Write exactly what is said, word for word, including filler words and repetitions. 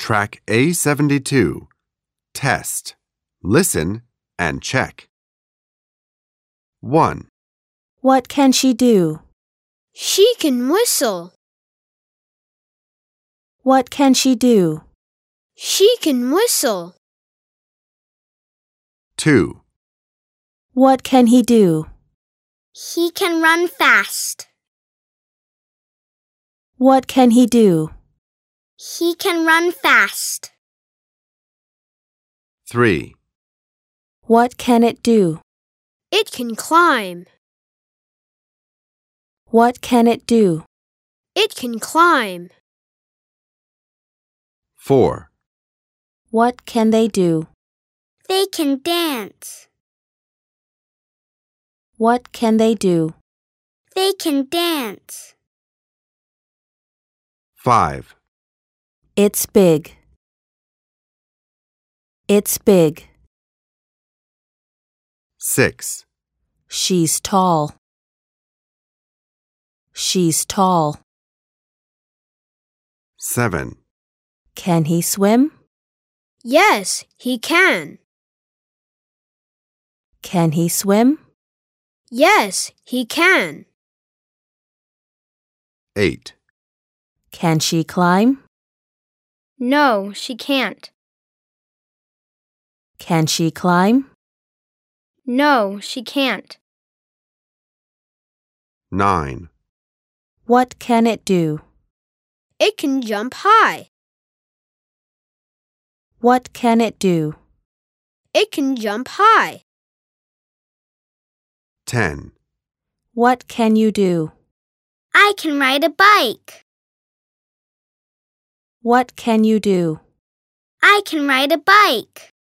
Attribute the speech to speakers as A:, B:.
A: Track A seventy-two. Test. Listen and check. one.
B: What can she do?
C: She can whistle.
B: What can she do?
C: She can whistle.
A: two.
B: What can he do?
C: He can run fast.
B: What can he do?
C: He can run fast.
A: three.
B: What can it do?
C: It can climb.
B: What can it do?
C: It can climb.
A: four.
B: What can they do?
C: They can dance.
B: What can they do?
C: They can dance.
A: five.
B: It's big. It's big.
A: six.
B: She's tall. She's tall.
A: seven.
B: Can he swim?
C: Yes, he can.
B: Can he swim?
C: Yes, he can.
A: eight.
B: Can she climb?
C: No, she can't.
B: Can she climb?
C: No, she can't.
A: nine.
B: What can it do?
C: It can jump high.
B: What can it do?
C: It can jump high.
A: ten.
B: What can you do?
C: I can ride a bike.
B: What can you do?
C: I can ride a bike.